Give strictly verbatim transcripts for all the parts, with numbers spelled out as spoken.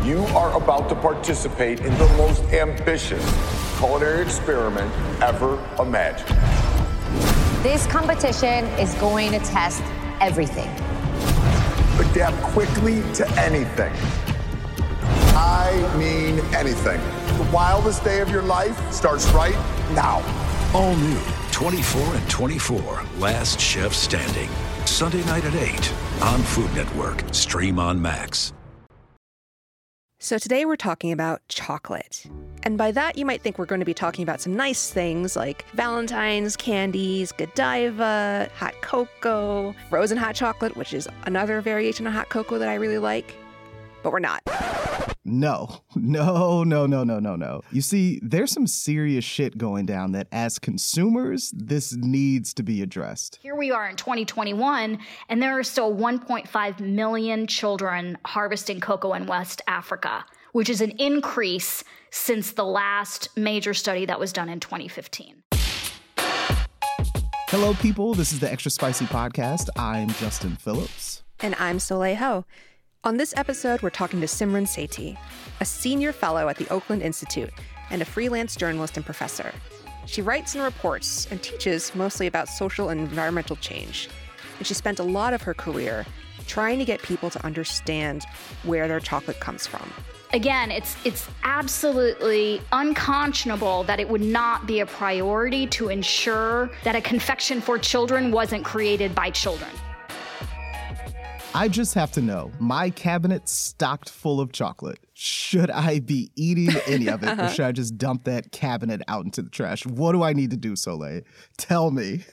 You are about to participate in the most ambitious culinary experiment ever imagined. This competition is going to test everything. Adapt quickly to anything. I mean anything. The wildest day of your life starts right now. All new, twenty-four and twenty-four, Last Chef Standing. Sunday night at eight on Food Network. Stream on Max. So today we're talking about chocolate. And by that, you might think we're going to be talking about some nice things like Valentine's, candies, Godiva, hot cocoa, frozen hot chocolate, which is another variation of hot cocoa that I really like. But we're not. No, no, no, no, no, no, no. You see, there's some serious shit going down that as consumers, this needs to be addressed. Here we are in twenty twenty-one, and there are still one point five million children harvesting cocoa in West Africa, which is an increase since the last major study that was done in twenty fifteen. Hello, people. This is the Extra Spicy Podcast. I'm Justin Phillips. And I'm Soleil Ho. On this episode, we're talking to Simran Sethi, a senior fellow at the Oakland Institute and a freelance journalist and professor. She writes and reports and teaches mostly about social and environmental change. And she spent a lot of her career trying to get people to understand where their chocolate comes from. Again, it's it's absolutely unconscionable that it would not be a priority to ensure that a confection for children wasn't created by children. I just have to know, my cabinet's stocked full of chocolate. Should I be eating any of it, uh-huh. or should I just dump that cabinet out into the trash? What do I need to do, Soleil? Tell me.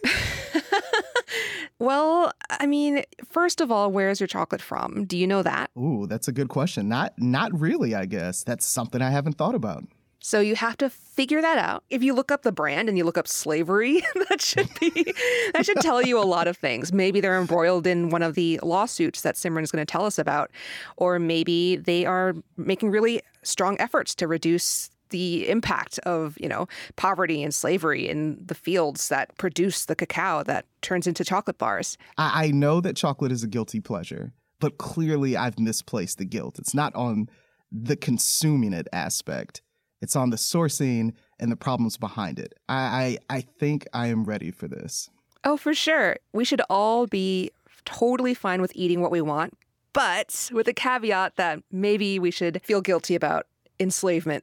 Well, I mean, first of all, where's your chocolate from? Do you know that? Ooh, that's a good question. Not, not really, I guess. That's something I haven't thought about. So you have to figure that out. If you look up the brand and you look up slavery, that should be that should tell you a lot of things. Maybe they're embroiled in one of the lawsuits that Simran is going to tell us about, or maybe they are making really strong efforts to reduce the impact of, you know, poverty and slavery in the fields that produce the cacao that turns into chocolate bars. I, I know that chocolate is a guilty pleasure, but clearly I've misplaced the guilt. It's not on the consuming it aspect. It's on the sourcing and the problems behind it. I, I I think I am ready for this. Oh, for sure. We should all be totally fine with eating what we want, but with a caveat that maybe we should feel guilty about enslavement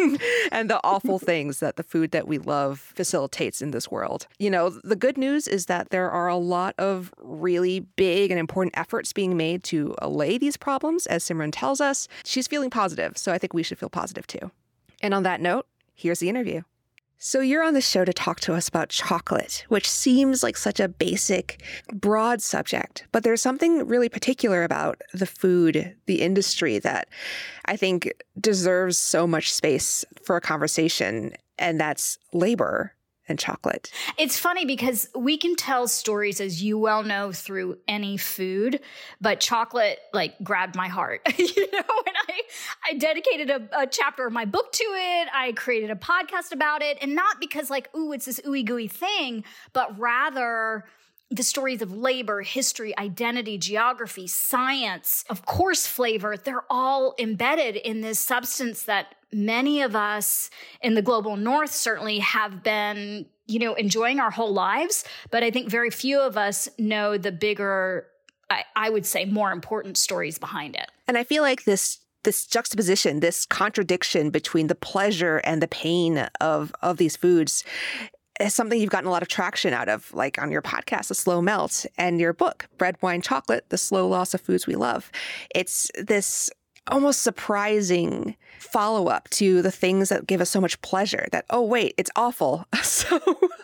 and the awful things that the food that we love facilitates in this world. You know, the good news is that there are a lot of really big and important efforts being made to allay these problems, as Simran tells us. She's feeling positive, so I think we should feel positive too. And on that note, here's the interview. So you're on the show to talk to us about chocolate, which seems like such a basic, broad subject. But there's something really particular about the food, the industry, that I think deserves so much space for a conversation, and that's labor and chocolate. It's funny because we can tell stories, as you well know, through any food, but chocolate like grabbed my heart, you know, and I, I dedicated a, a chapter of my book to it. I created a podcast about it, and not because like, ooh, it's this ooey gooey thing, but rather the stories of labor, history, identity, geography, science, of course, flavor, they're all embedded in this substance that many of us in the global north certainly have been, you know, enjoying our whole lives. But I think very few of us know the bigger, I, I would say, more important stories behind it. And I feel like this this juxtaposition, this contradiction between the pleasure and the pain of of these foods is something you've gotten a lot of traction out of, like on your podcast, The Slow Melt, and your book, Bread, Wine, Chocolate, The Slow Loss of Foods We Love. It's this almost surprising follow-up to the things that give us so much pleasure that, oh, wait, it's awful. So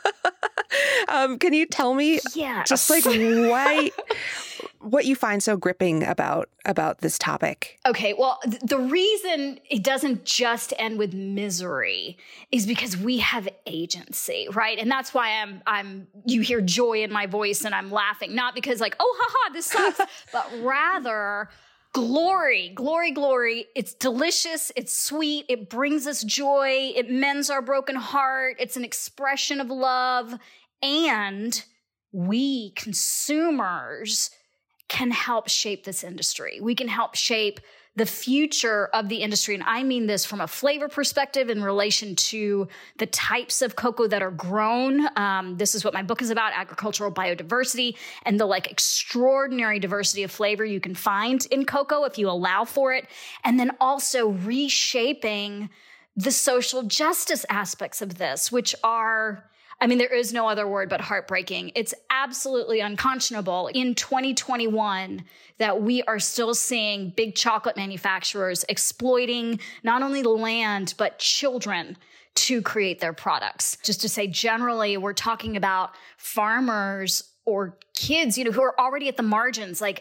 um, can you tell me yes. just like why, what you find so gripping about about this topic? Okay, well, th- the reason it doesn't just end with misery is because we have agency, right? And that's why I'm I'm you hear joy in my voice and I'm laughing, not because like, oh, haha, this sucks, but rather glory, glory, glory. It's delicious. It's sweet. It brings us joy. It mends our broken heart. It's an expression of love. And we consumers can help shape this industry. We can help shape the future of the industry. And I mean this from a flavor perspective in relation to the types of cocoa that are grown. Um, this is what my book is about, agricultural biodiversity, and the like extraordinary diversity of flavor you can find in cocoa if you allow for it. And then also reshaping the social justice aspects of this, which are, I mean, there is no other word but heartbreaking. It's absolutely unconscionable in twenty twenty-one that we are still seeing big chocolate manufacturers exploiting not only the land, but children to create their products. Just to say, generally, we're talking about farmers or kids, you know, who are already at the margins. Like,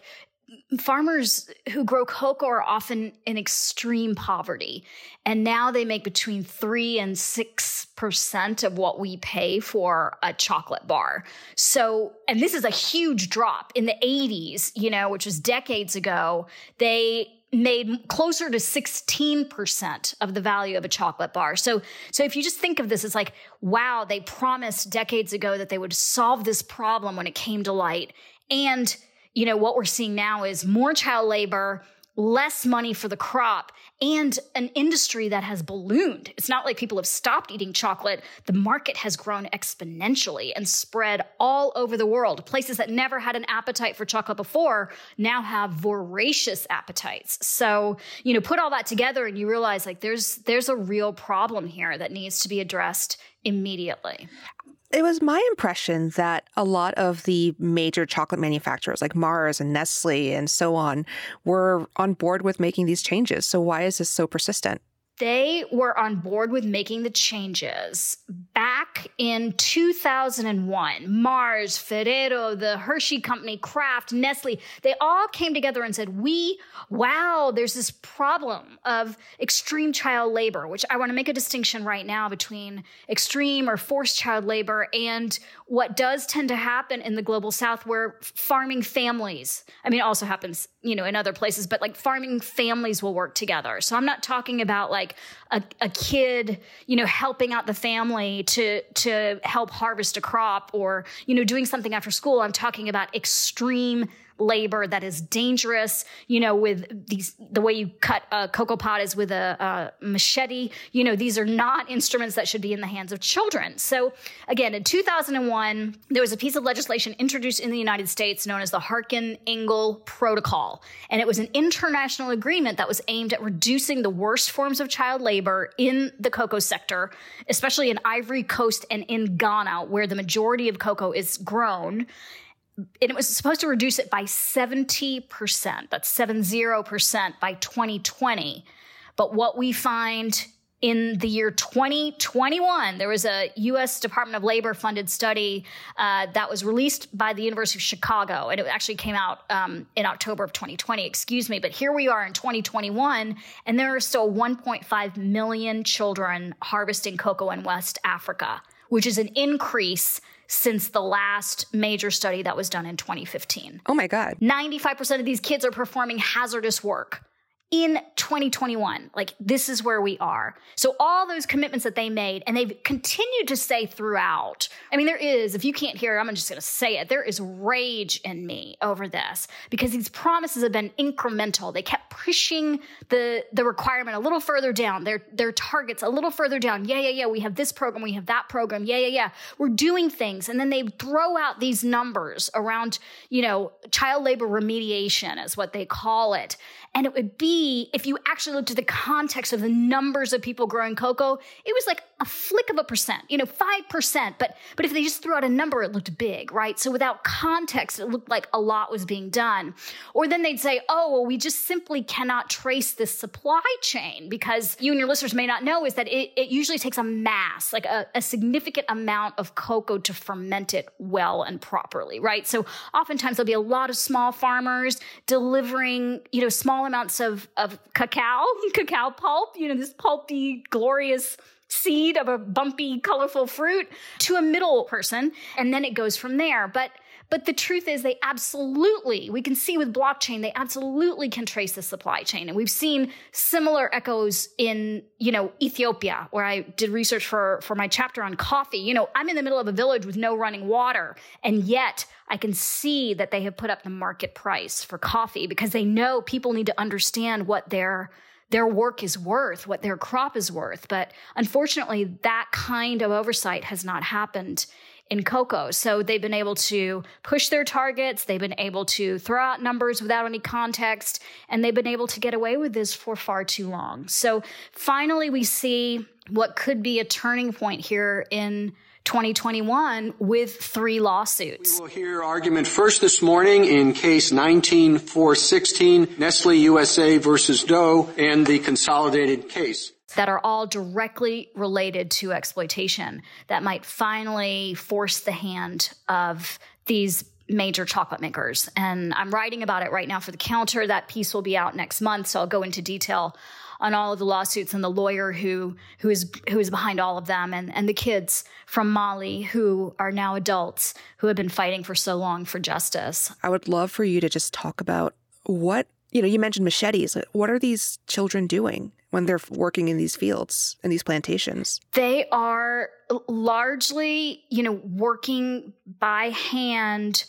farmers who grow cocoa are often in extreme poverty, and now they make between three and six percent of what we pay for a chocolate bar. So, and this is a huge drop. In the eighties, you know, which was decades ago, they made closer to sixteen percent of the value of a chocolate bar. So, so if you just think of this as like, wow, they promised decades ago that they would solve this problem when it came to light, and you know, what we're seeing now is more child labor, less money for the crop, and an industry that has ballooned. It's not like people have stopped eating chocolate. The market has grown exponentially and spread all over the world. Places that never had an appetite for chocolate before now have voracious appetites. So, you know, put all that together and you realize like there's there's a real problem here that needs to be addressed immediately. It was my impression that a lot of the major chocolate manufacturers like Mars and Nestle and so on were on board with making these changes. So why is this so persistent? They were on board with making the changes back in two thousand one. Mars, Ferrero, the Hershey Company, Kraft, Nestle, they all came together and said, we, wow, there's this problem of extreme child labor, which I want to make a distinction right now between extreme or forced child labor and what does tend to happen in the global South where farming families, I mean, it also happens, you know, in other places, but like farming families will work together. So I'm not talking about like a, a kid, you know, helping out the family to, to help harvest a crop or, you know, doing something after school. I'm talking about extreme labor that is dangerous, you know, with these, the way you cut a cocoa pod is with a, a machete. You know, these are not instruments that should be in the hands of children. So again, in two thousand one, there was a piece of legislation introduced in the United States known as the Harkin-Engel Protocol. And it was an international agreement that was aimed at reducing the worst forms of child labor in the cocoa sector, especially in Ivory Coast and in Ghana, where the majority of cocoa is grown. And it was supposed to reduce it by seventy percent. That's seventy percent by twenty twenty. But what we find in the year twenty twenty-one, there was a U S Department of Labor funded study uh, that was released by the University of Chicago. And it actually came out um, in October of twenty twenty, excuse me. But here we are in twenty twenty-one, and there are still one point five million children harvesting cocoa in West Africa, which is an increase since the last major study that was done in twenty fifteen. Oh my God. ninety-five percent of these kids are performing hazardous work in twenty twenty-one. Like, this is where we are. So all those commitments that they made, and they've continued to say throughout, I mean, there is, if you can't hear it, I'm just going to say it, there is rage in me over this because these promises have been incremental. They kept pushing the, the requirement a little further down, their, their targets a little further down. Yeah, yeah, yeah, we have this program, we have that program. Yeah, yeah, yeah. We're doing things. And then they throw out these numbers around, you know, child labor remediation is what they call it. And it would be, if you actually looked at the context of the numbers of people growing cocoa, it was like a flick of a percent, you know, five percent. But, but if they just threw out a number, it looked big, right? So without context, it looked like a lot was being done. Or then they'd say, oh, well, we just simply cannot trace this supply chain because you and your listeners may not know is that it, it usually takes a mass, like a, a significant amount of cocoa to ferment it well and properly, right? So oftentimes there'll be a lot of small farmers delivering, you know, small amounts of, of cacao, cacao pulp, you know, this pulpy, glorious seed of a bumpy, colorful fruit to a middle person. And then it goes from there. But But the truth is they absolutely, we can see with blockchain, they absolutely can trace the supply chain. And we've seen similar echoes in, you know, Ethiopia, where I did research for, for my chapter on coffee. You know, I'm in the middle of a village with no running water, and yet I can see that they have put up the market price for coffee because they know people need to understand what their their work is worth, what their crop is worth. But unfortunately, that kind of oversight has not happened in cocoa. So they've been able to push their targets. They've been able to throw out numbers without any context, and they've been able to get away with this for far too long. So finally, we see what could be a turning point here in twenty twenty-one with three lawsuits. We will hear argument first this morning in case nineteen four sixteen, Nestle U S A versus Doe, and the consolidated case that are all directly related to exploitation that might finally force the hand of these major chocolate makers. And I'm writing about it right now for The Counter. That piece will be out next month, so I'll go into detail on all of the lawsuits and the lawyer who who is who is behind all of them, and, and the kids from Mali who are now adults who have been fighting for so long for justice. I would love for you to just talk about what, you know, you mentioned machetes. What are these children doing when they're working in these fields and these plantations? They are largely, you know, working by hand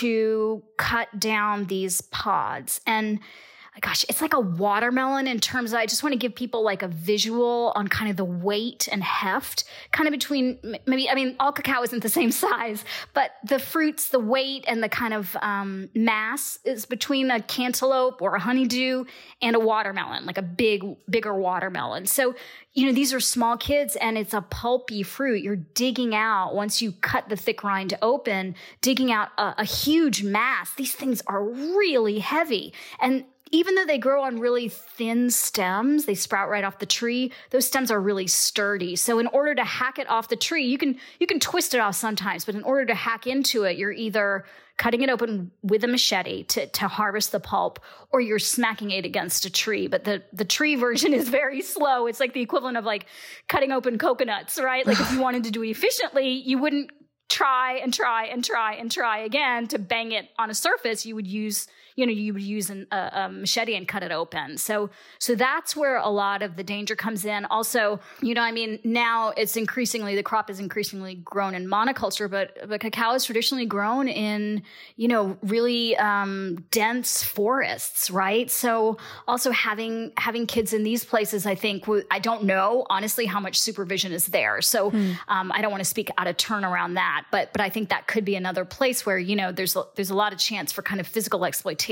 to cut down these pods. And gosh, it's like a watermelon in terms of, I just want to give people like a visual on kind of the weight and heft, kind of between maybe, I mean, all cacao isn't the same size, but the fruits, the weight and the kind of um, mass is between a cantaloupe or a honeydew and a watermelon, like a big, bigger watermelon. So, you know, these are small kids and it's a pulpy fruit. You're digging out, once you cut the thick rind open, digging out a, a huge mass. These things are really heavy. And even though they grow on really thin stems, they sprout right off the tree, those stems are really sturdy. So in order to hack it off the tree, you can you can twist it off sometimes, but in order to hack into it, you're either cutting it open with a machete to, to harvest the pulp, or you're smacking it against a tree. But the, the tree version is very slow. It's like the equivalent of like cutting open coconuts, right? Like if you wanted to do it efficiently, you wouldn't try and try and try and try again to bang it on a surface. You would use you know, you would use an, a, a machete and cut it open. So, so that's where a lot of the danger comes in. Also, you know, I mean, now it's increasingly, the crop is increasingly grown in monoculture, but, but cacao is traditionally grown in, you know, really um, dense forests, right? So also having, having kids in these places, I think, w- I don't know, honestly, how much supervision is there. So mm. um, I don't want to speak out of turn around that, but, but I think that could be another place where, you know, there's, a, there's a lot of chance for kind of physical exploitation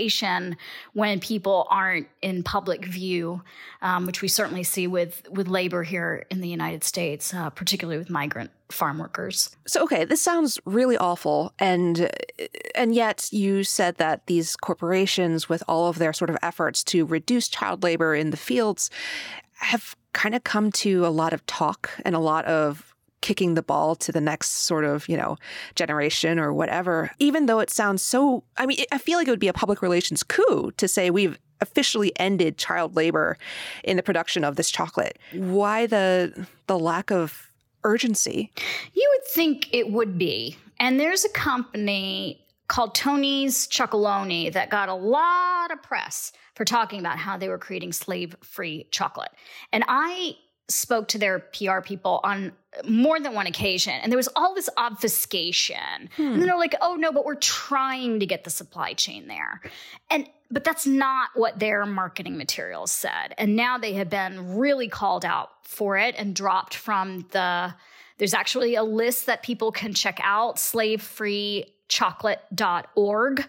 when people aren't in public view, um, which we certainly see with, with labor here in the United States, uh, particularly with migrant farm workers. So, okay, this sounds really awful. And and yet you said that these corporations, with all of their sort of efforts to reduce child labor in the fields, have kind of come to a lot of talk and a lot of kicking the ball to the next sort of, you know, generation or whatever, even though it sounds so, I mean, I feel like it would be a public relations coup to say we've officially ended child labor in the production of this chocolate. Why the the lack of urgency? You would think it would be. And there's a company called Tony's Chocolonely that got a lot of press for talking about how they were creating slave-free chocolate. And I spoke to their P R people on more than one occasion, and there was all this obfuscation. Hmm. And then they're like, oh, no, but we're trying to get the supply chain there. And but that's not what their marketing materials said. And now they have been really called out for it and dropped from the – there's actually a list that people can check out, slave free chocolate dot org.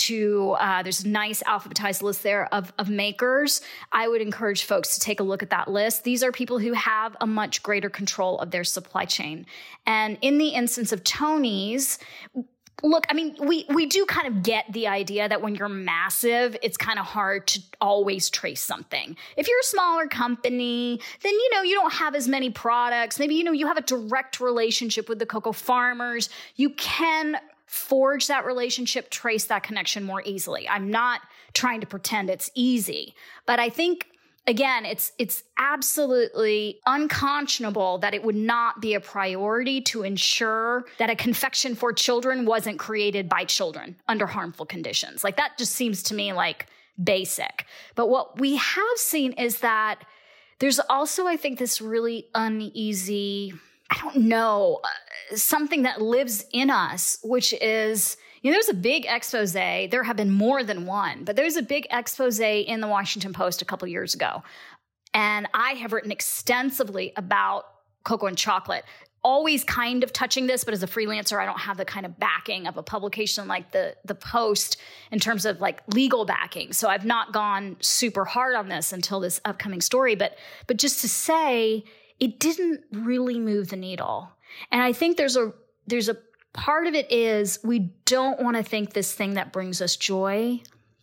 To uh, there's a nice alphabetized list there of, of makers. I would encourage folks to take a look at that list. These are people who have a much greater control of their supply chain. And in the instance of Tony's, look, I mean, we, we do kind of get the idea that when you're massive, it's kind of hard to always trace something. If you're a smaller company, then, you know, you don't have as many products. Maybe, you know, you have a direct relationship with the cocoa farmers. You can forge that relationship, trace that connection more easily. I'm not trying to pretend it's easy, but I think again, it's it's absolutely unconscionable that it would not be a priority to ensure that a confection for children wasn't created by children under harmful conditions. Like, that just seems to me like basic. But what we have seen is that there's also, I think, this really uneasy, I don't know, uh, something that lives in us, which is, you know, there's a big expose. There have been more than one, but there's a big expose in the Washington Post a couple years ago. And I have written extensively about cocoa and chocolate, always kind of touching this, but as a freelancer, I don't have the kind of backing of a publication like the, the Post in terms of like legal backing. So I've not gone super hard on this until this upcoming story, but, but just to say, it didn't really move the needle. And I think there's a, there's a part of it is we don't want to think this thing that brings us joy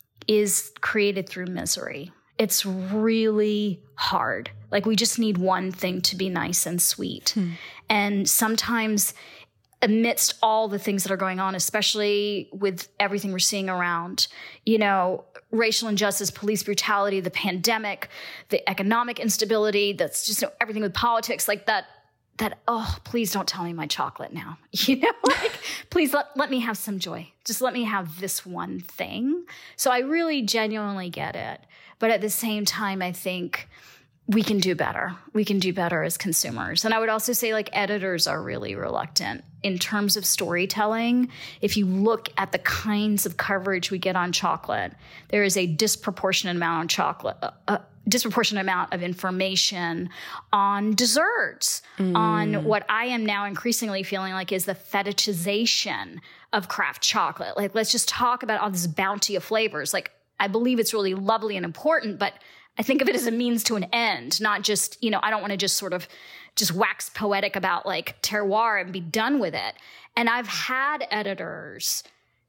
is created through misery. It's really hard. Like, we just need one thing to be nice and sweet. Hmm. And sometimes amidst all the things that are going on, especially with everything we're seeing around, you know, racial injustice, police brutality, the pandemic, the economic instability, that's just, you know, everything with politics, like that, that, oh, please don't tell me my chocolate now. You know, like, please let, let me have some joy. Just let me have this one thing. So I really genuinely get it. But at the same time, I think we can do better. We can do better as consumers. And I would also say, like, editors are really reluctant in terms of storytelling. If you look at the kinds of coverage we get on chocolate, there is a disproportionate amount of chocolate, uh, uh, disproportionate amount of information on desserts, mm. on what I am now increasingly feeling like is the fetishization of craft chocolate. Like, let's just talk about all this bounty of flavors. Like, I believe it's really lovely and important, but I think of it as a means to an end, not just, you know, I don't want to just sort of just wax poetic about like terroir and be done with it. And I've had editors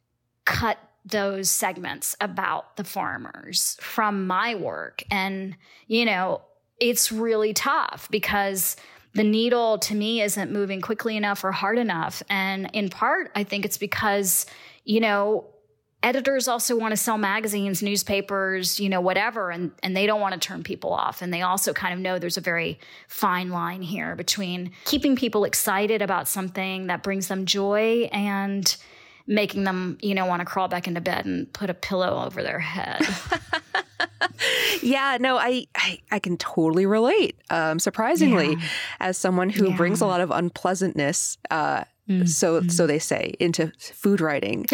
cut those segments about the farmers from my work. And, you know, it's really tough because the needle to me isn't moving quickly enough or hard enough. And in part, I think it's because, you know, editors also want to sell magazines, newspapers, you know, whatever, and, and they don't want to turn people off. And they also kind of know there's a very fine line here between keeping people excited about something that brings them joy and making them, you know, want to crawl back into bed and put a pillow over their head. Yeah, no, I, I, I can totally relate, um, surprisingly, yeah. as someone who yeah. brings a lot of unpleasantness, uh, mm-hmm. so so they say, into food writing.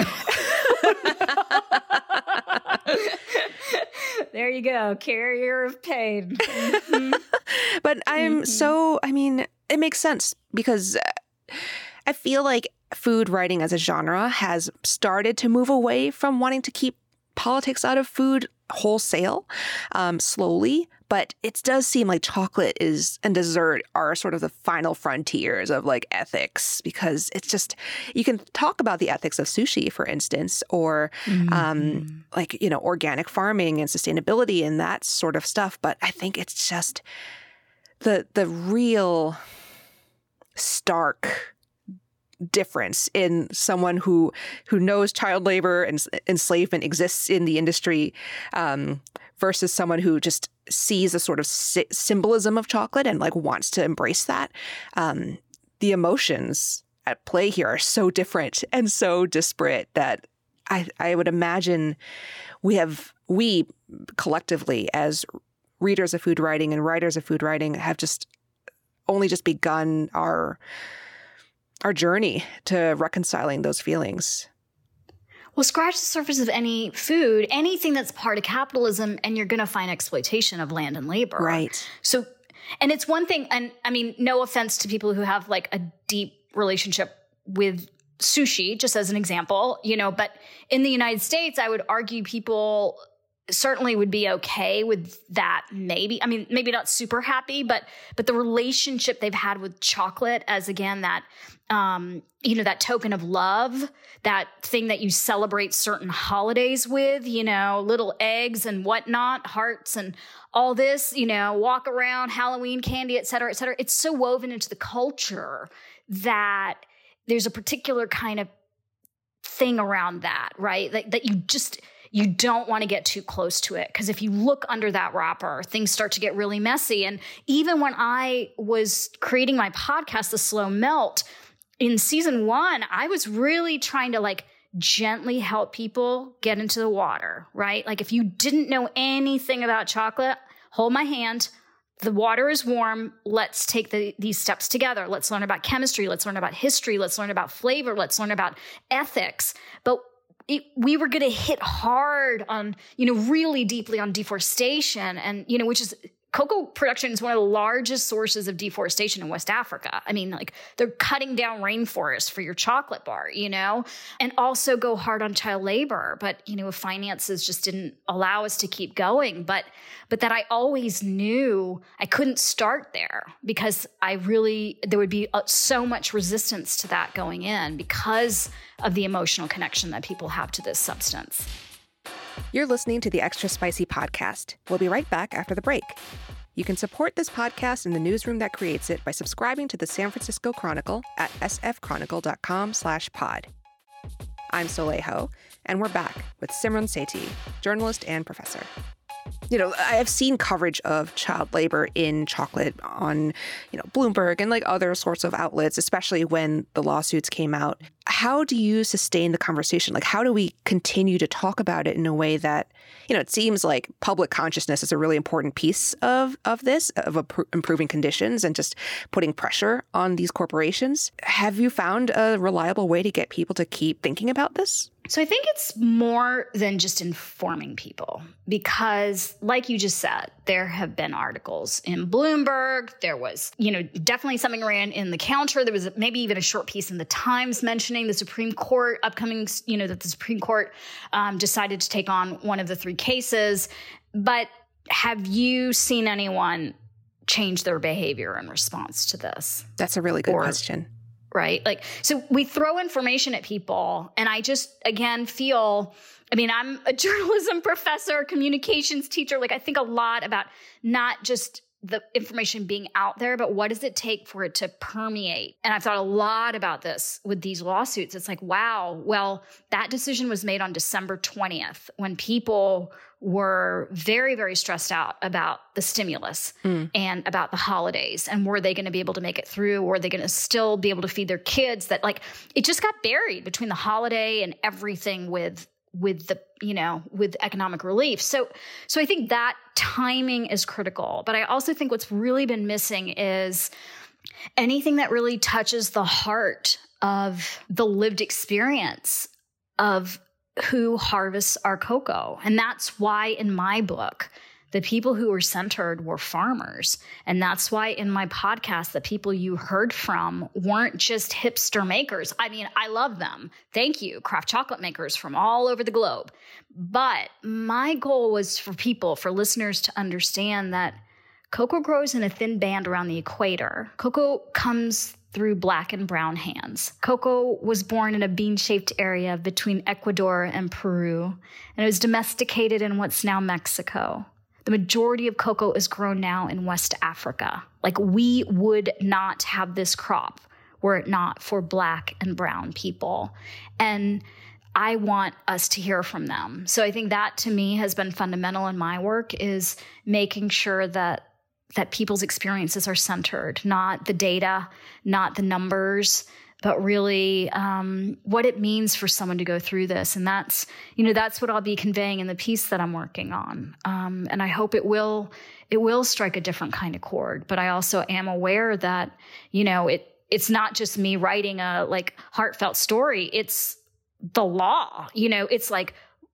There you go, carrier of pain. Mm-hmm. But I'm mm-hmm. so, I mean, it makes sense because I feel like food writing as a genre has started to move away from wanting to keep politics out of food wholesale, um, slowly. But it does seem like chocolate is and dessert are sort of the final frontiers of like ethics, because it's just, you can talk about the ethics of sushi, for instance, or mm-hmm. um, like, you know, organic farming and sustainability and that sort of stuff. But I think it's just the the real stark difference in someone who who knows child labor and enslavement exists in the industry um, versus someone who just sees a sort of si- symbolism of chocolate and like wants to embrace that. Um, the emotions at play here are so different and so disparate that I, I would imagine we have, we collectively as readers of food writing and writers of food writing have just only just begun our our journey to reconciling those feelings. Well, scratch the surface of any food, anything that's part of capitalism, and you're going to find exploitation of land and labor. Right. So, and it's one thing, and I mean, no offense to people who have like a deep relationship with sushi, just as an example, you know, but in the United States, I would argue people certainly would be okay with that. Maybe, I mean, maybe not super happy, but, but the relationship they've had with chocolate as, again, that, um, you know, that token of love, that thing that you celebrate certain holidays with, you know, little eggs and whatnot, hearts and all this, you know, walk around, Halloween candy, et cetera, et cetera. It's so woven into the culture that there's a particular kind of thing around that, right? Like that you just, you don't want to get too close to it. Because if you look under that wrapper, things start to get really messy. And even when I was creating my podcast, The Slow Melt, in season one, I was really trying to like gently help people get into the water, right? Like if you didn't know anything about chocolate, hold my hand. The water is warm. Let's take the, these steps together. Let's learn about chemistry. Let's learn about history. Let's learn about flavor. Let's learn about ethics. But It, we were going to hit hard on, you know, really deeply on deforestation and, you know, which is cocoa production is one of the largest sources of deforestation in West Africa. I mean, like they're cutting down rainforests for your chocolate bar, you know, and also go hard on child labor. But, you know, finances just didn't allow us to keep going. But, but that I always knew I couldn't start there because I really, there would be so much resistance to that going in because of the emotional connection that people have to this substance. You're listening to the Extra Spicy Podcast. We'll be right back after the break. You can support this podcast and the newsroom that creates it by subscribing to the San Francisco Chronicle at sfchronicle.com slash pod. I'm Soleil Ho, and we're back with Simran Sethi, journalist and professor. You know, I've seen coverage of child labor in chocolate on, you know, Bloomberg and like other sorts of outlets, especially when the lawsuits came out. How do you sustain the conversation? Like, how do we continue to talk about it in a way that, you know, it seems like public consciousness is a really important piece of, of this, of improving conditions and just putting pressure on these corporations. Have you found a reliable way to get people to keep thinking about this? So I think it's more than just informing people because, like you just said, there have been articles in Bloomberg. There was, you know, definitely something ran in The Counter. There was maybe even a short piece in The Times mentioning the Supreme Court upcoming, you know, that the Supreme Court um, decided to take on one of the three cases. But have you seen anyone change their behavior in response to this? That's a really good or, question. Right? Like, so we throw information at people, and I just, again, feel, I mean, I'm a journalism professor, communications teacher. Like, I think a lot about not just the information being out there, but what does it take for it to permeate? And I've thought a lot about this with these lawsuits. It's like, wow, well, that decision was made on December twentieth when people were very, very stressed out about the stimulus mm. and about the holidays. And were they going to be able to make it through? Were they going to still be able to feed their kids? That like, it just got buried between the holiday and everything with, with the, you know, with economic relief. So, so I think that timing is critical. But I also think what's really been missing is anything that really touches the heart of the lived experience of who harvests our cocoa. And that's why in my book, the people who were centered were farmers. And that's why in my podcast, the people you heard from weren't just hipster makers. I mean, I love them. Thank you, craft chocolate makers from all over the globe. But my goal was for people, for listeners to understand that cocoa grows in a thin band around the equator. Cocoa comes through black and brown hands. Cocoa was born in a bean-shaped area between Ecuador and Peru, and it was domesticated in what's now Mexico. The majority of cocoa is grown now in West Africa. Like, we would not have this crop were it not for black and brown people. And I want us to hear from them. So I think that to me has been fundamental in my work, is making sure that that people's experiences are centered, not the data, not the numbers, but really um, what it means for someone to go through this. And that's, you know, that's what I'll be conveying in the piece that I'm working on. Um, and I hope it will, it will strike a different kind of chord. But I also am aware that, you know, it, it's not just me writing a like heartfelt story. It's the law, you know, it's like,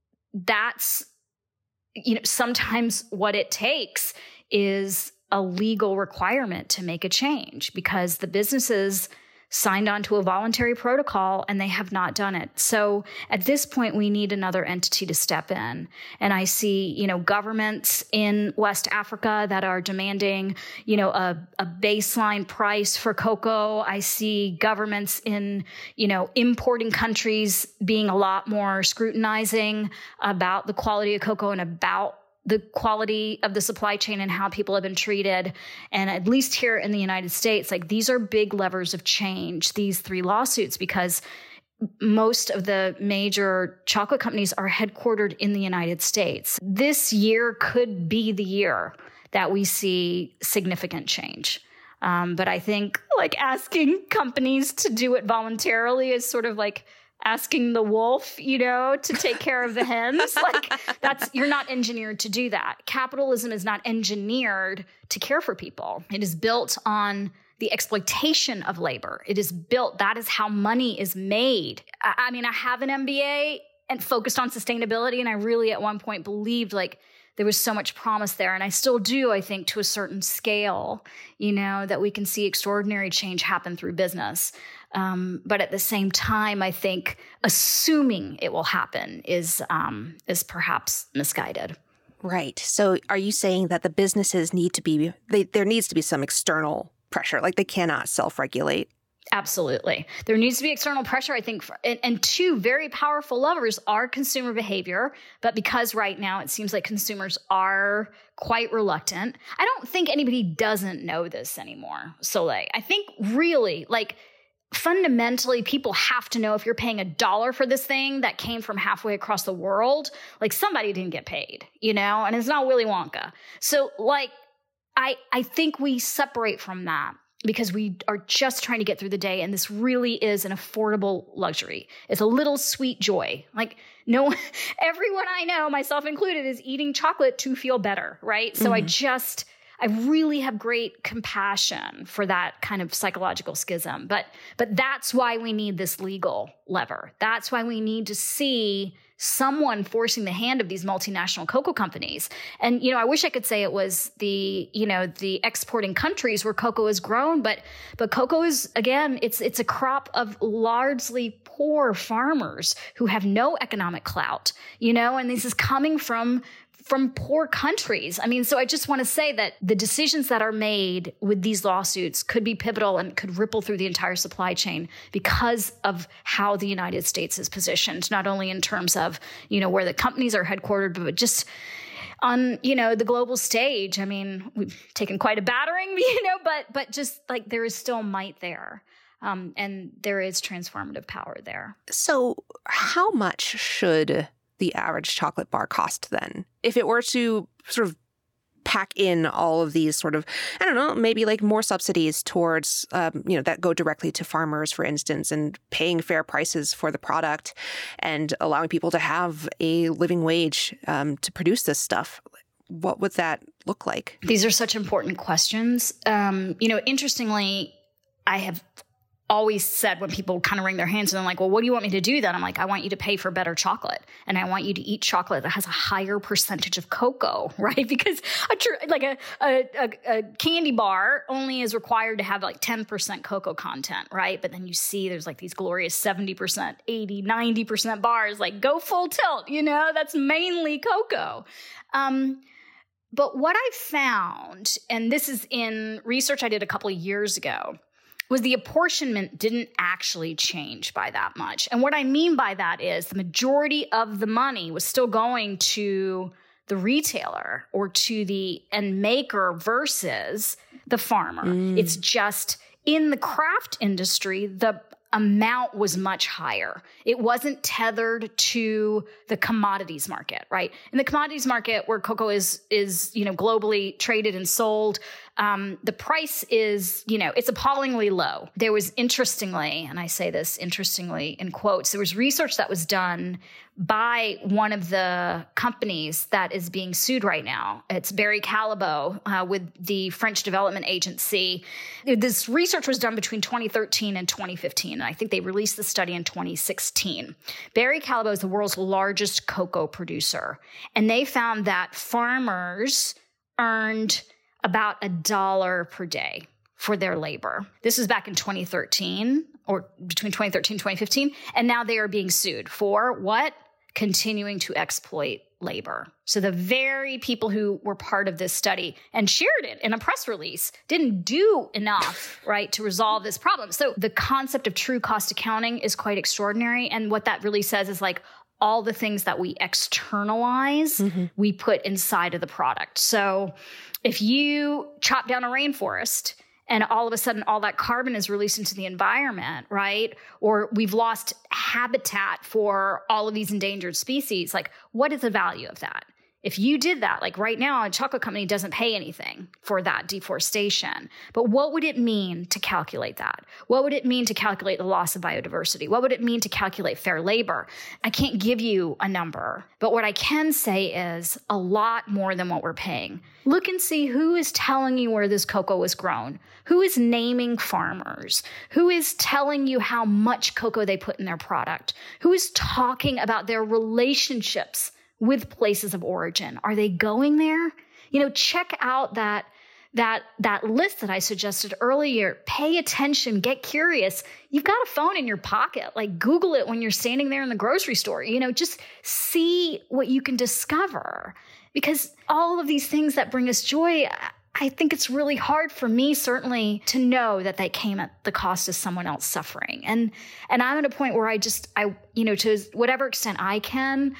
that's, you know, sometimes what it takes is a legal requirement to make a change because the businesses signed on to a voluntary protocol and they have not done it. So at this point, we need another entity to step in. And I see, you know, governments in West Africa that are demanding, you know, a, a baseline price for cocoa. I see governments in, you know, importing countries being a lot more scrutinizing about the quality of cocoa and about the quality of the supply chain and how people have been treated. And at least here in the United States, like, these are big levers of change, these three lawsuits, because most of the major chocolate companies are headquartered in the United States. This year could be the year that we see significant change. Um, but I think like asking companies to do it voluntarily is sort of like asking the wolf, you know, to take care of the hens. Like that's, you're not engineered to do that. Capitalism is not engineered to care for people. It is built on the exploitation of labor. It is built, that is how money is made. I, I mean, I have an M B A and focused on sustainability. And I really at one point believed like there was so much promise there. And I still do, I think, to a certain scale, you know, that we can see extraordinary change happen through business. Um, but at the same time, I think assuming it will happen is um, is perhaps misguided. Right. So are you saying that the businesses need to be, they, there needs to be some external pressure, like they cannot self-regulate? Absolutely. There needs to be external pressure, I think, for, and, and two very powerful levers are consumer behavior. But because right now it seems like consumers are quite reluctant, I don't think anybody doesn't know this anymore, Soleil. I think really, like, fundamentally, people have to know if you're paying a dollar for this thing that came from halfway across the world, like somebody didn't get paid, you know, and it's not Willy Wonka. So, like, I I think we separate from that, because we are just trying to get through the day. And this really is an affordable luxury. It's a little sweet joy. Like no, everyone I know, myself included, is eating chocolate to feel better, right? So mm-hmm. I just, I really have great compassion for that kind of psychological schism. But, but that's why we need this legal lever. That's why we need to see someone forcing the hand of these multinational cocoa companies. And, you know, I wish I could say it was the, you know, the exporting countries where cocoa is grown, but, but cocoa is, again, it's, it's a crop of largely poor farmers who have no economic clout, you know, and this is coming from from poor countries. I mean, so I just want to say that the decisions that are made with these lawsuits could be pivotal and could ripple through the entire supply chain because of how the United States is positioned, not only in terms of, you know, where the companies are headquartered, but just on, you know, the global stage. I mean, we've taken quite a battering, you know, but but just like there is still might there. Um, and there is transformative power there. So how much should the average chocolate bar cost then? If it were to sort of pack in all of these sort of, I don't know, maybe like more subsidies towards, um, you know, that go directly to farmers, for instance, and paying fair prices for the product and allowing people to have a living wage um, to produce this stuff, what would that look like? These are such important questions. Um, you know, interestingly, I have always said when people kind of wring their hands and they're like, well, what do you want me to do then? I'm like, I want you to pay for better chocolate. And I want you to eat chocolate that has a higher percentage of cocoa, right? Because a tr- like a, a, a, a candy bar only is required to have like ten percent cocoa content, right? But then you see there's like these glorious seventy percent, eighty, ninety percent bars, like go full tilt, you know, that's mainly cocoa. Um, but what I found, and this is in research I did a couple of years ago, was the apportionment didn't actually change by that much. And what I mean by that is the majority of the money was still going to the retailer or to the end maker versus the farmer. Mm. It's just in the craft industry, the amount was much higher. It wasn't tethered to the commodities market, right? In the commodities market where cocoa is, is, you know, globally traded and sold, um, the price is, you know, it's appallingly low. There was interestingly, and I say this interestingly in quotes, there was research that was done by one of the companies that is being sued right now. It's Barry Callebaut uh, with the French Development Agency. This research was done between twenty thirteen and twenty fifteen, and I think they released the study in twenty sixteen. Barry Callebaut is the world's largest cocoa producer, and they found that farmers earned about a dollar per day for their labor. This was back in twenty thirteen, or between twenty thirteen and twenty fifteen, and now they are being sued for what? Continuing to exploit labor. So the very people who were part of this study and shared it in a press release didn't do enough, right, to resolve this problem. So the concept of true cost accounting is quite extraordinary. And what that really says is like all the things that we externalize, mm-hmm. we put inside of the product. So if you chop down a rainforest and all of a sudden all that carbon is released into the environment, right? Or we've lost habitat for all of these endangered species. Like, what is the value of that? If you did that, like right now, a chocolate company doesn't pay anything for that deforestation. But what would it mean to calculate that? What would it mean to calculate the loss of biodiversity? What would it mean to calculate fair labor? I can't give you a number, but what I can say is a lot more than what we're paying. Look and see who is telling you where this cocoa was grown. Who is naming farmers? Who is telling you how much cocoa they put in their product? Who is talking about their relationships with places of origin? Are they going there? You know, check out that that that list that I suggested earlier. Pay attention, get curious. You've got a phone in your pocket. Like, Google it when you're standing there in the grocery store. You know, just see what you can discover. Because all of these things that bring us joy, I think it's really hard for me, certainly, to know that they came at the cost of someone else suffering. And and I'm at a point where I just, I, you know, to whatever extent I can,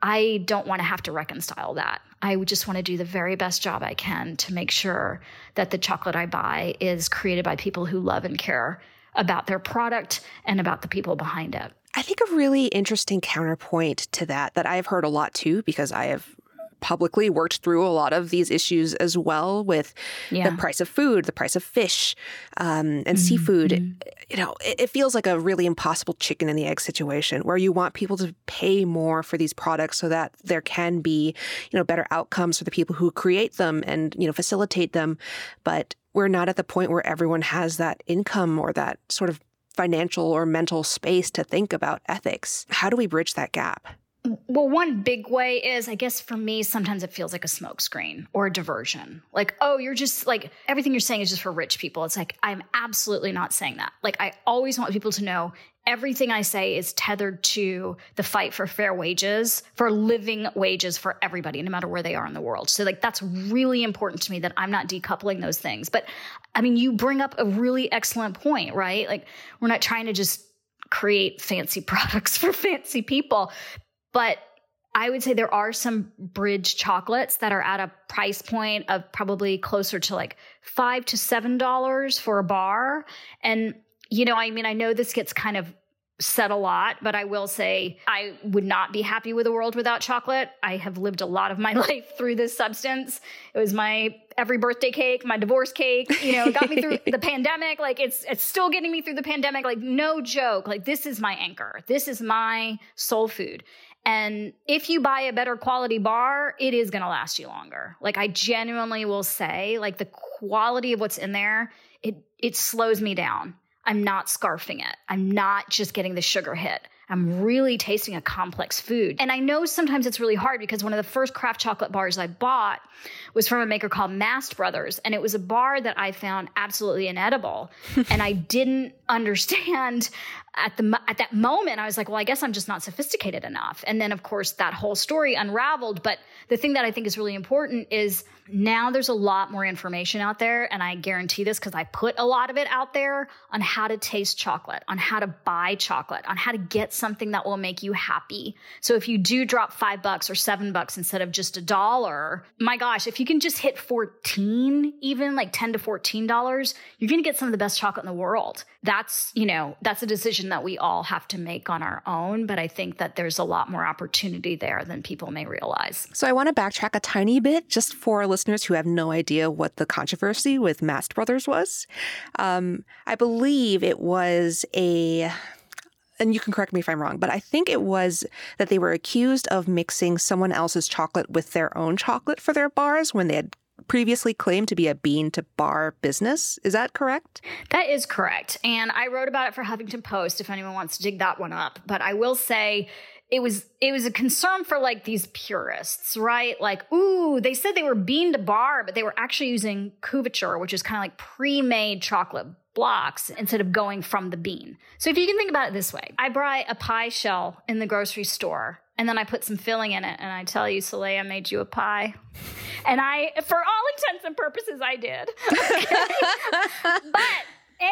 I don't want to have to reconcile that. I would just want to do the very best job I can to make sure that the chocolate I buy is created by people who love and care about their product and about the people behind it. I think a really interesting counterpoint to that, that I've heard a lot too, because I have publicly worked through a lot of these issues as well with yeah. the price of food, the price of fish, um, and mm-hmm. seafood. You know, it, it feels like a really impossible chicken and the egg situation where you want people to pay more for these products so that there can be, you know, better outcomes for the people who create them and, you know, facilitate them. But we're not at the point where everyone has that income or that sort of financial or mental space to think about ethics. How do we bridge that gap? Well, one big way is, I guess for me, sometimes it feels like a smokescreen or a diversion. Like, oh, you're just like, everything you're saying is just for rich people. It's like, I'm absolutely not saying that. Like, I always want people to know everything I say is tethered to the fight for fair wages, for living wages for everybody, no matter where they are in the world. So like, that's really important to me that I'm not decoupling those things. But I mean, you bring up a really excellent point, right? Like, we're not trying to just create fancy products for fancy people. But I would say there are some bridge chocolates that are at a price point of probably closer to like five to seven dollars for a bar. And, you know, I mean, I know this gets kind of said a lot, but I will say I would not be happy with a world without chocolate. I have lived a lot of my life through this substance. It was my every birthday cake, my divorce cake, you know, it got me through the pandemic. Like, it's it's still getting me through the pandemic. Like, no joke. Like, this is my anchor. This is my soul food. And if you buy a better quality bar, it is going to last you longer. Like, I genuinely will say, like, the quality of what's in there, it it slows me down. I'm not scarfing it. I'm not just getting the sugar hit. I'm really tasting a complex food. And I know sometimes it's really hard because one of the first craft chocolate bars I bought was from a maker called Mast Brothers. And it was a bar that I found absolutely inedible. And I didn't understand at the at that moment. I was like, well, I guess I'm just not sophisticated enough. And then, of course, that whole story unraveled. But the thing that I think is really important is now there's a lot more information out there. And I guarantee this because I put a lot of it out there on how to taste chocolate, on how to buy chocolate, on how to get something that will make you happy. So if you do drop five bucks or seven bucks instead of just a dollar, my gosh, if you can just hit fourteen, even like ten to fourteen dollars, you're going to get some of the best chocolate in the world. That's, you know, that's a decision that we all have to make on our own. But I think that there's a lot more opportunity there than people may realize. So I want to backtrack a tiny bit just for listeners who have no idea what the controversy with Mast Brothers was. Um, I believe it was a... and you can correct me if I'm wrong, but I think it was that they were accused of mixing someone else's chocolate with their own chocolate for their bars when they had previously claimed to be a bean to bar business. Is that correct? That is correct. And I wrote about it for Huffington Post if anyone wants to dig that one up. But I will say it was it was a concern for like these purists, right? Like, ooh, they said they were bean to bar, but they were actually using couverture, which is kind of like pre-made chocolate blocks instead of going from the bean. So if you can think about it this way, I buy a pie shell in the grocery store and then I put some filling in it and I tell you, Soleil, I made you a pie. And I, for all intents and purposes, I did. But any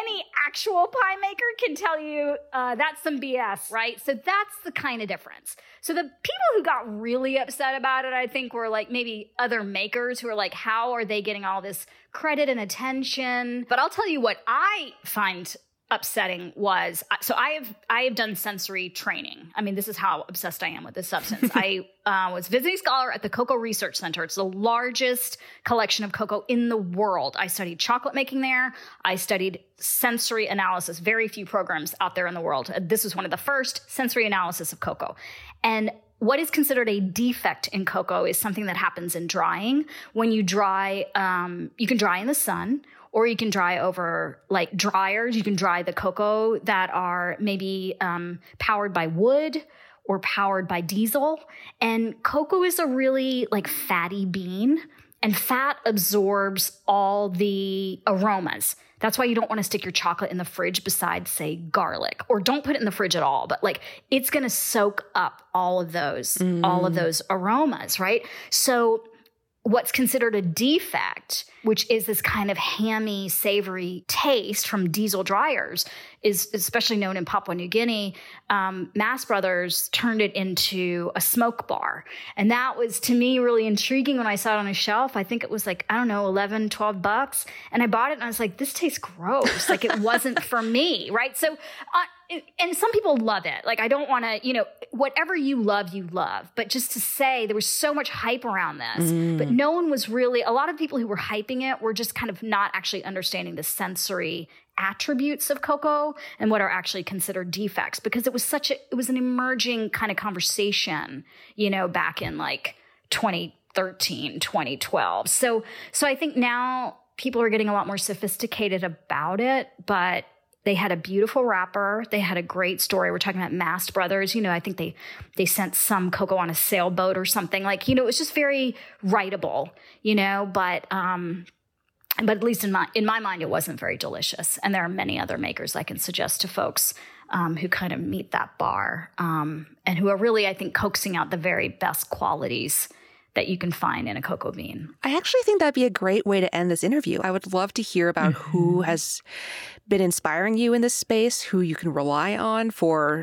actual pie maker can tell you uh, that's some B S, right? So that's the kind of difference. So the people who got really upset about it, I think, were like maybe other makers who are like, how are they getting all this credit and attention? But I'll tell you what I find upsetting was, so I have I have done sensory training. I mean, this is how obsessed I am with this substance. I uh, was visiting scholar at the Cocoa Research Center. It's the largest collection of cocoa in the world. I studied chocolate making there. I studied sensory analysis. Very few programs out there in the world. This was one of the first sensory analysis of cocoa. And what is considered a defect in cocoa is something that happens in drying. When you dry, um, you can dry in the sun, or you can dry over like dryers. You can dry the cocoa that are maybe um, powered by wood or powered by diesel. And cocoa is a really like fatty bean, and fat absorbs all the aromas. That's why you don't want to stick your chocolate in the fridge beside, say, garlic, or don't put it in the fridge at all. But like, it's going to soak up all of those, mm. all of those aromas, right? So what's considered a defect, which is this kind of hammy, savory taste from diesel dryers, is especially known in Papua New Guinea. Um, Mast Brothers turned it into a smoke bar. And that was, to me, really intriguing when I saw it on a shelf. I think it was like, I don't know, eleven, twelve bucks. And I bought it and I was like, this tastes gross. Like it wasn't for me, right? So, uh, and some people love it. Like, I don't want to, you know, whatever you love, you love. But just to say, there was so much hype around this, mm. but no one was really, a lot of people who were hyping it were just kind of not actually understanding the sensory attributes of cocoa and what are actually considered defects, because it was such a, it was an emerging kind of conversation, you know, back in like twenty thirteen, twenty twelve. So, so I think now people are getting a lot more sophisticated about it, but they had a beautiful wrapper. They had a great story. We're talking about Mast Brothers. You know, I think they they sent some cocoa on a sailboat or something. Like, you know, it was just very writable, you know, but um, but at least in my in my mind, it wasn't very delicious. And there are many other makers I can suggest to folks um, who kind of meet that bar um, and who are really, I think, coaxing out the very best qualities that you can find in a cocoa bean. I actually think that'd be a great way to end this interview. I would love to hear about mm-hmm. who has been inspiring you in this space, who you can rely on for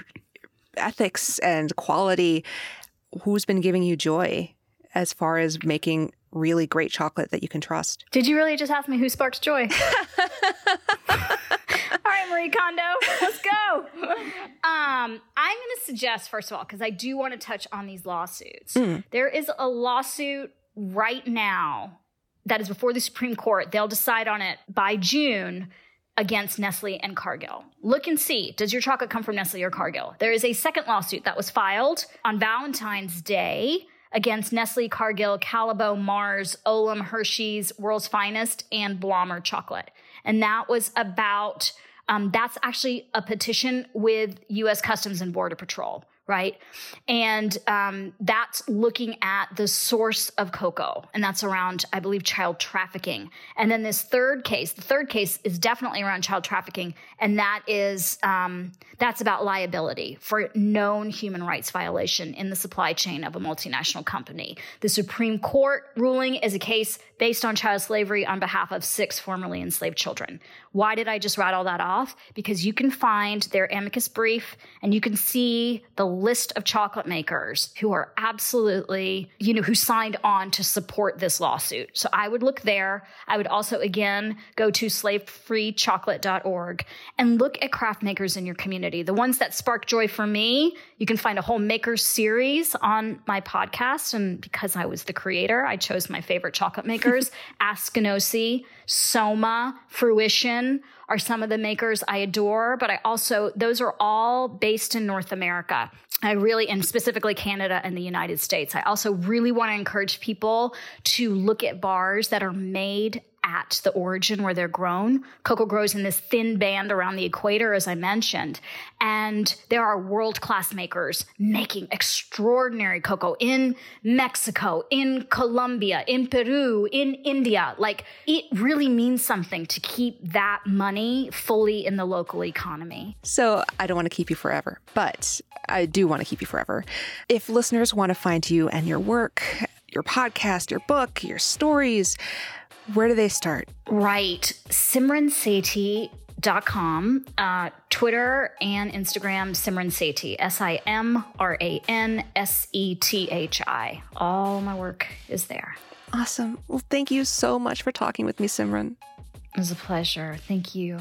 ethics and quality, who's been giving you joy as far as making really great chocolate that you can trust. Did you really just ask me who sparks joy? All right, Marie Kondo, let's go. Um, I'm going to suggest, first of all, because I do want to touch on these lawsuits. Mm. There is a lawsuit right now that is before the Supreme Court. They'll decide on it by June against Nestle and Cargill. Look and see, does your chocolate come from Nestle or Cargill? There is a second lawsuit that was filed on Valentine's Day against Nestle, Cargill, Callebaut, Mars, Olam, Hershey's, World's Finest, and Blommer Chocolate. And that was about, um, that's actually a petition with U S Customs and Border Patrol, right? And um, that's looking at the source of cocoa. And that's around, I believe, child trafficking. And then this third case, the third case is definitely around child trafficking. And that is, um, that's about liability for known human rights violation in the supply chain of a multinational company. The Supreme Court ruling is a case based on child slavery on behalf of six formerly enslaved children. Why did I just rattle that off? Because you can find their amicus brief and you can see the list of chocolate makers who are absolutely, you know, who signed on to support this lawsuit. So I would look there. I would also, again, go to slave free chocolate dot org and look at craft makers in your community. The ones that spark joy for me, you can find a whole maker series on my podcast. And because I was the creator, I chose my favorite chocolate makers. Askinosie, Soma, Fruition are some of the makers I adore, but I also, those are all based in North America. I really, and specifically Canada and the United States. I also really want to encourage people to look at bars that are made at the origin where they're grown. Cocoa grows in this thin band around the equator, as I mentioned. And there are world-class makers making extraordinary cocoa in Mexico, in Colombia, in Peru, in India. Like, it really means something to keep that money fully in the local economy. So I don't want to keep you forever, but I do want to keep you forever. If listeners want to find you and your work, your podcast, your book, your stories, where do they start? Right. Simran Sethi dot com, uh, Twitter and Instagram, Simran Sethi, S I M R A N S E T H I. All my work is there. Awesome. Well, thank you so much for talking with me, Simran. It was a pleasure. Thank you.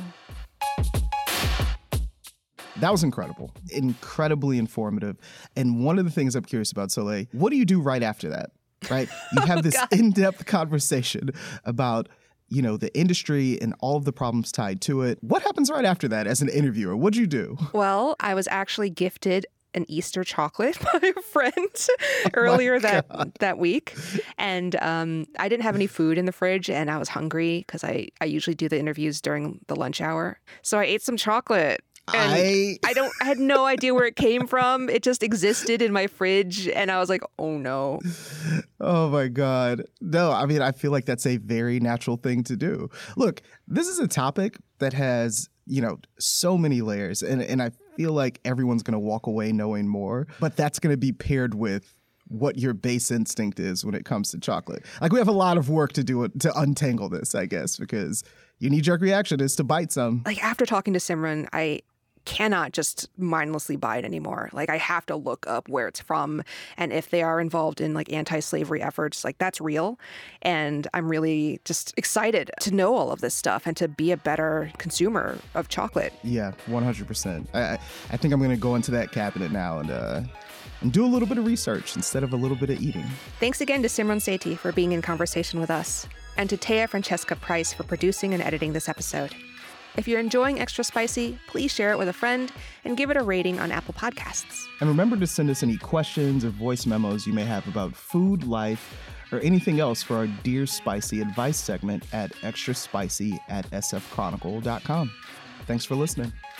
That was incredible. Incredibly informative. And one of the things I'm curious about, Soleil, what do you do right after that? Right? You have this oh, in-depth conversation about, you know, the industry and all of the problems tied to it. What happens right after that as an interviewer? What'd you do? Well, I was actually gifted an Easter chocolate by a friend earlier oh that that week. And um, I didn't have any food in the fridge and I was hungry because I, I usually do the interviews during the lunch hour. So I ate some chocolate. And I... I don't I had no idea where it came from. It just existed in my fridge and I was like, oh no. Oh my God. No, I mean, I feel like that's a very natural thing to do. Look, this is a topic that has, you know, so many layers and, and I feel like everyone's going to walk away knowing more, but that's going to be paired with what your base instinct is when it comes to chocolate. Like we have a lot of work to do it to untangle this, I guess, because your knee-jerk reaction is to bite some. Like after talking to Simran, I cannot just mindlessly buy it anymore. Like I have to look up where it's from and if they are involved in like anti-slavery efforts, like that's real. And I'm really just excited to know all of this stuff and to be a better consumer of chocolate. Yeah, one hundred percent. I, I think I'm going to go into that cabinet now and, uh, and do a little bit of research instead of a little bit of eating. Thanks again to Simran Sethi for being in conversation with us and to Taya Francesca Price for producing and editing this episode. If you're enjoying Extra Spicy, please share it with a friend and give it a rating on Apple Podcasts. And remember to send us any questions or voice memos you may have about food, life, or anything else for our Dear Spicy advice segment at extraspicy at s f chronicle dot com. Thanks for listening.